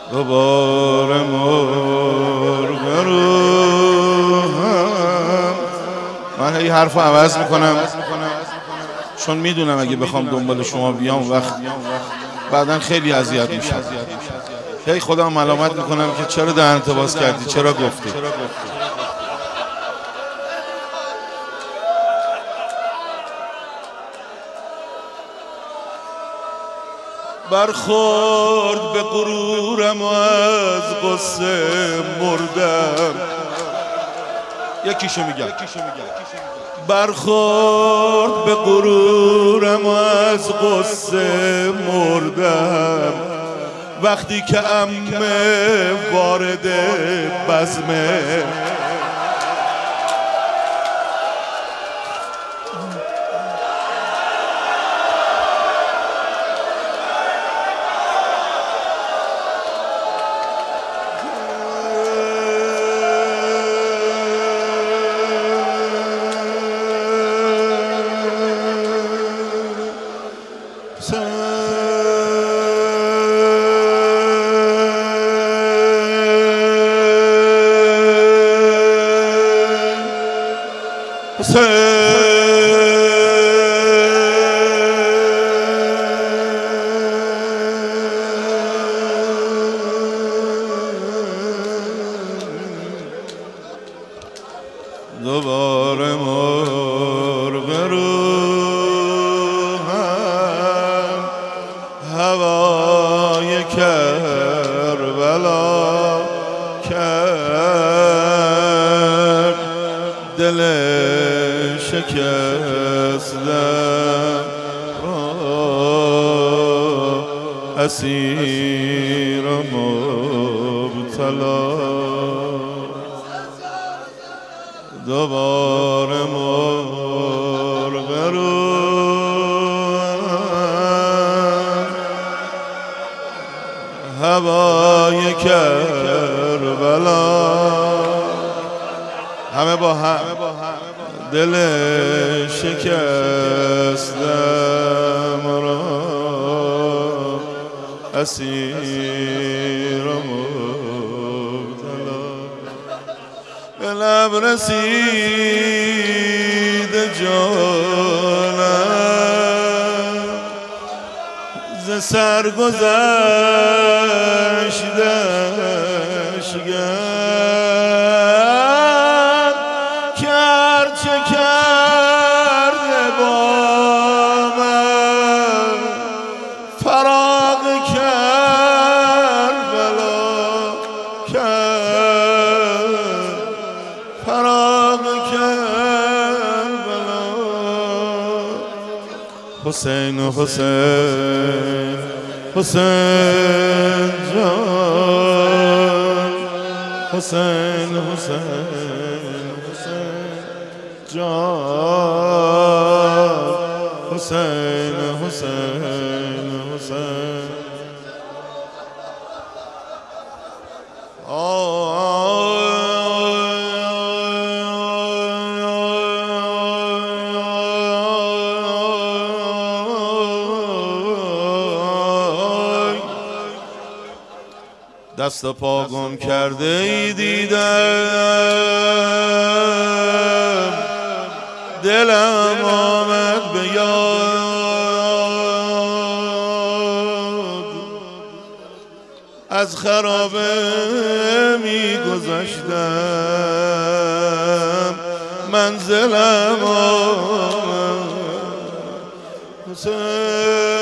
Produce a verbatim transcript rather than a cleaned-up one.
دوباره مرغ رو هم. من هی حرف رو عوض میکنم چون میدونم اگه بخوام دنبال شما بیام وقت بعدن خیلی اذیت میشم. هی خودم ملامت میکنم که چرا دهنت باز کردی، چرا گفتی. برخورد به غرورم و از قصه مردم. یکیشو میگم. برخورد به غرورم و از قصه مردم وقتی که عمه وارد بزمه. دوباره مرغ رو هم هوای کربلا کرد دل شکستم را اسیر و مبتلا. دوباره مرغ رو هوای کربلا همه با هم دل شکستم را اسیر و مبتلا. به لب رسید جانم ز سر گذشتش گرد کرد چه کرده با من فراق کربلا کرد فراق کربلا. حسین حسین حسین جان حسین حسین حسین جان حسین حسین حسین. دست و پا گم کرده ای دیدم دلم آمد به یاد از خرابه می گذشتم منزلم آمد. حسین